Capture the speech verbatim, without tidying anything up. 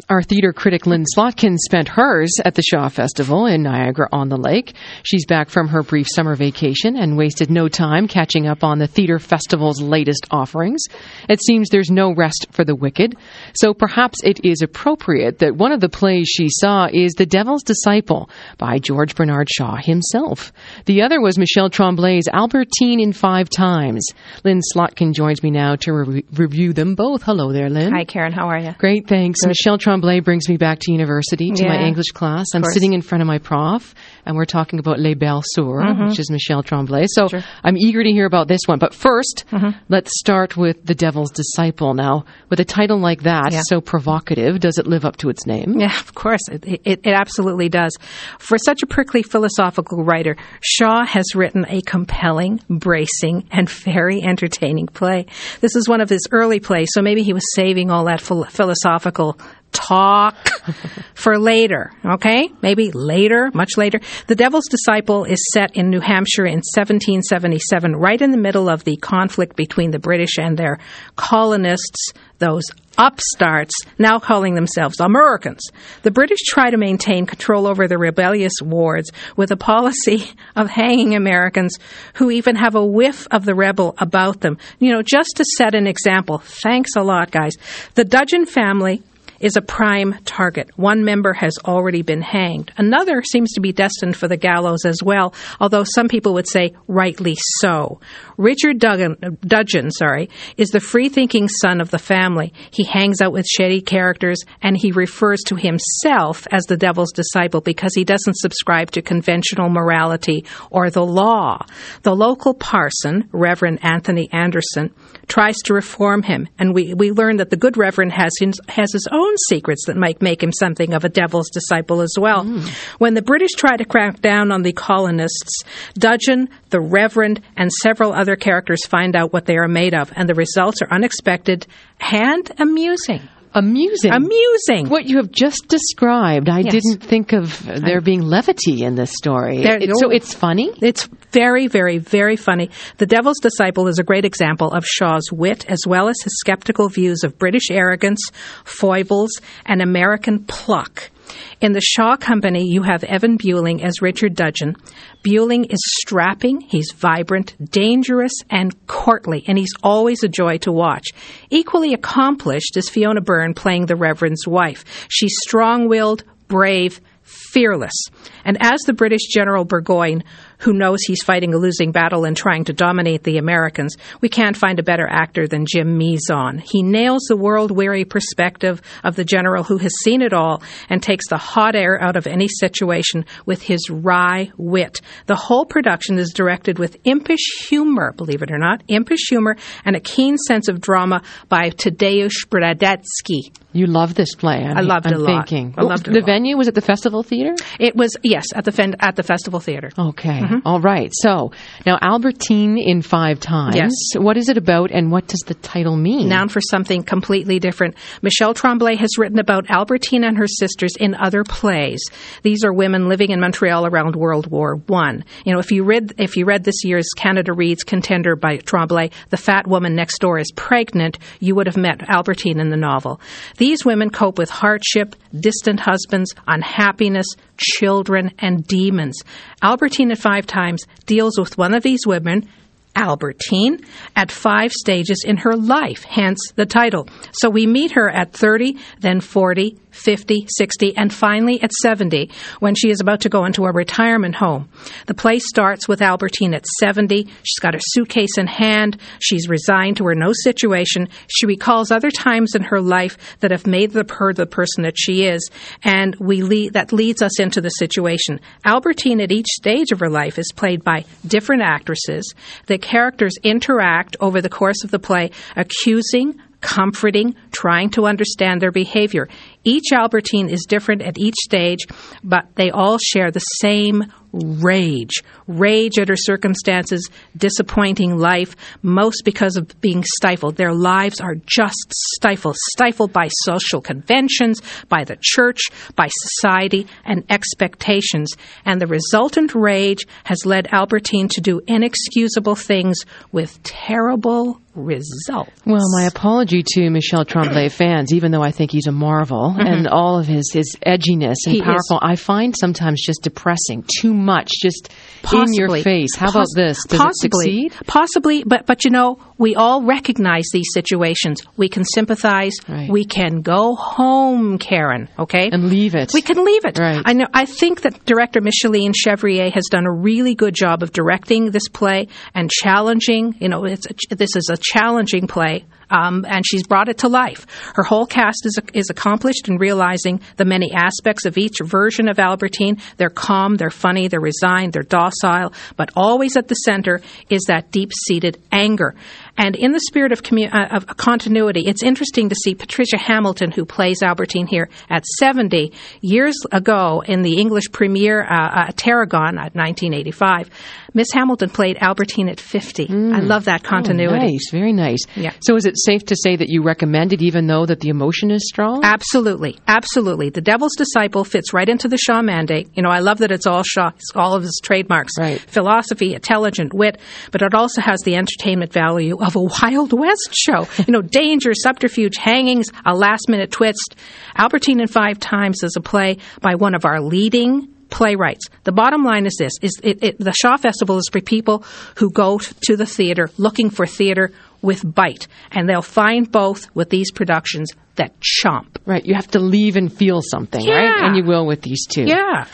Our theatre critic Lynn Slotkin spent hers at the Shaw Festival in Niagara-on-the-Lake. She's back from her brief summer vacation and wasted no time catching up on the theatre festival's latest offerings. It seems there's no rest for the wicked, so perhaps it is appropriate that one of the plays she saw is The Devil's Disciple by George Bernard Shaw himself. The other was Michel Tremblay's Albertine in Five Times. Lynn Slotkin joins me now to re- review them both. Hello there, Lynn. Hi, Karen. How are you? Great, thanks. Good. Michel Tremblay brings me back to university, to yeah, my English class. I'm sitting in front of my prof, and we're talking about Les Belles Soeurs, mm-hmm. which is Michel Tremblay. So sure. I'm eager to hear about this one. But first, mm-hmm. let's start with The Devil's Disciple. Now, with a title like that, yeah. so provocative, does it live up to its name? Yeah, of course. It, it, it absolutely does. For such a prickly philosophical writer, Shaw has written a compelling, bracing, and very entertaining play. This is one of his early plays, so maybe he was saving all that phil- philosophical talk for later, okay? Maybe later, much later. The Devil's Disciple is set in New Hampshire in seventeen seventy-seven, right in the middle of the conflict between the British and their colonists, those upstarts, now calling themselves Americans. The British try to maintain control over the rebellious wards with a policy of hanging Americans who even have a whiff of the rebel about them. You know, just to set an example, thanks a lot, guys. The Dudgeon family is a prime target. One member has already been hanged. Another seems to be destined for the gallows as well, although some people would say rightly so. Richard Duggan, Dudgeon sorry, is the free-thinking son of the family. He hangs out with shady characters, and he refers to himself as the Devil's Disciple because he doesn't subscribe to conventional morality or the law. The local parson, Reverend Anthony Anderson, tries to reform him, and we, we learn that the good Reverend has his, has his own secrets that might make him something of a devil's disciple as well. Mm. When the British try to crack down on the colonists, Dudgeon, the Reverend, and several other characters find out what they are made of, and the results are unexpected and amusing. Amusing. Amusing. What you have just described, I yes. didn't think of there I, being levity in this story. There, it, so it's funny? It's very, very, very funny. The Devil's Disciple is a great example of Shaw's wit as well as his skeptical views of British arrogance, foibles, and American pluck. In the Shaw Company, you have Evan Bueling as Richard Dudgeon. Bueling is strapping, he's vibrant, dangerous, and courtly, and he's always a joy to watch. Equally accomplished is Fiona Byrne playing the Reverend's wife. She's strong-willed, brave, fearless. And as the British General Burgoyne, who knows he's fighting a losing battle and trying to dominate the Americans, we can't find a better actor than Jim Meazon. He nails the world-weary perspective of the general who has seen it all and takes the hot air out of any situation with his wry wit. The whole production is directed with impish humor, believe it or not, impish humor and a keen sense of drama by Tadeusz Bradecki. You love this play. I'm, I loved it I'm a lot. Thinking. I loved it the a lot. venue was at the Festival Theatre? It was, yes, at the fen- at the Festival Theatre. Okay. Mm-hmm. All right. So, now Albertine in Five Times. Yes. What is it about and what does the title mean? Noun for something completely different. Michel Tremblay has written about Albertine and her sisters in other plays. These are women living in Montreal around World War One. You know, if you read if you read this year's Canada Reads Contender by Tremblay, The Fat Woman Next Door is Pregnant, you would have met Albertine in the novel. These women cope with hardship, distant husbands, unhappiness, children, and demons. Albertine at Five Times deals with one of these women, Albertine, at five stages in her life, hence the title. So we meet her at thirty, then forty, fifty, sixty, and finally at seventy, when she is about to go into a retirement home. The play starts with Albertine at seventy. She's got her suitcase in hand. She's resigned to her no situation. She recalls other times in her life that have made her the person that she is, and we lead, that leads us into the situation. Albertine at each stage of her life is played by different actresses. The characters interact over the course of the play, accusing, comforting, trying to understand their behavior. Each Albertine is different at each stage, but they all share the same rage. Rage at her circumstances, disappointing life, most because of being stifled. Their lives are just stifled, stifled by social conventions, by the church, by society, and expectations. And the resultant rage has led Albertine to do inexcusable things with terrible results. Well, my apology to Michel Tremblay fans, even though I think he's a marvel, mm-hmm. and all of his, his edginess and he powerful, is. I find sometimes just depressing, too much, just Possibly. in your face. How Poss- about this? Does possibly. it succeed? Possibly, but, but you know, we all recognize these situations. We can sympathize. Right. We can go home, Karen, okay? And leave it. We can leave it. Right. I know. I think that director Micheline Chevrier has done a really good job of directing this play and challenging, you know, it's a, this is a challenging play. Um, and she's brought it to life. Her whole cast is is accomplished in realizing the many aspects of each version of Albertine. They're calm, they're funny, they're resigned, they're docile, but always at the center is that deep-seated anger. And in the spirit of, commu- uh, of continuity, it's interesting to see Patricia Hamilton, who plays Albertine here at seventy, years ago in the English premiere, uh, uh, Tarragon, at nineteen eighty-five. Miss Hamilton played Albertine at fifty. Mm. I love that continuity. Oh, nice, very nice. Yeah. So is it safe to say that you recommend it even though that the emotion is strong? Absolutely. Absolutely. The Devil's Disciple fits right into the Shaw mandate. You know, I love that it's all Shaw, it's all of his trademarks. Right. Philosophy, intelligent wit, but it also has the entertainment value of a Wild West show. You know, danger, subterfuge, hangings, a last-minute twist. Albertine in Five Times is a play by one of our leading playwrights. The bottom line is this: is it, it, the Shaw Festival is for people who go to the theater looking for theater with bite, and they'll find both with these productions that chomp. Right, you have to leave and feel something, Yeah. right? And you will with these two. Yeah.